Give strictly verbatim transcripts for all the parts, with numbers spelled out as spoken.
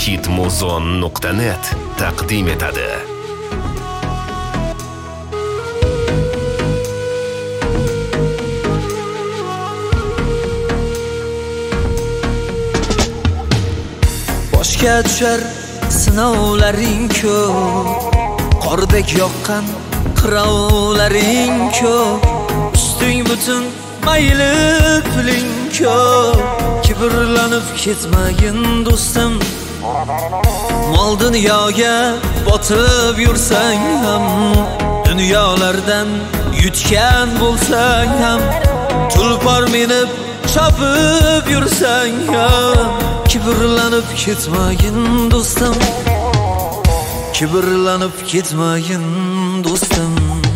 hitmuzon nuqta net taqdim etadi. Boshga tushar sinovlaring ko'p, qordek yoqqan qirovlaring ko'p, usting butun mayli puling ko'p. Kibrlanib ketmagin do'stim, mol dunyoga botib yursang ham, dunyolardan yutgan bo'lsang ham, tulpor minib chopib yursang ham, kibrlanib ketmagin do'stim, kibrlanib ketmagin do'stim.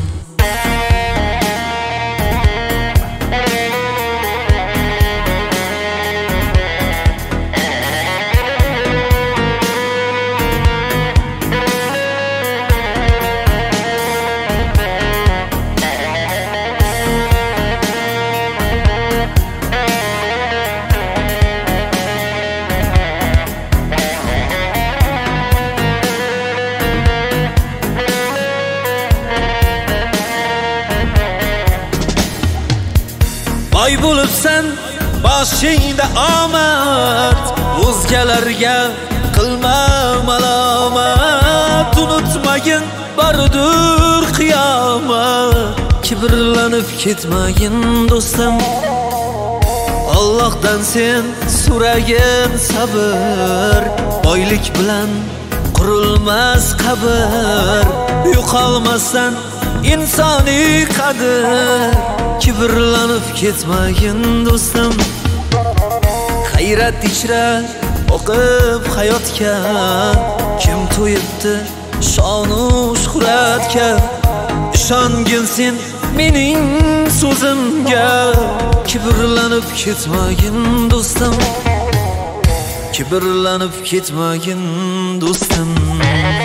Boy bo'libsan boshingda omad, o'zgalarga qilma malomat. Unutmagin bordir qiyomat, kibrlanib ketmagin do'stim. Allohdan sen so'ragin sabr, boylik bilan qurilmas qabr. Yo'qolmasdan insoniy qadr, kibrlanib ketmagin do'stim. Hayrat ichra o'qib hayotga, kim to'yibdi shonu shuhratga. Ishongin sen mening so'zimga, kibrlanib ketmagin do'stim, kibrlanib ketmagin do'stim.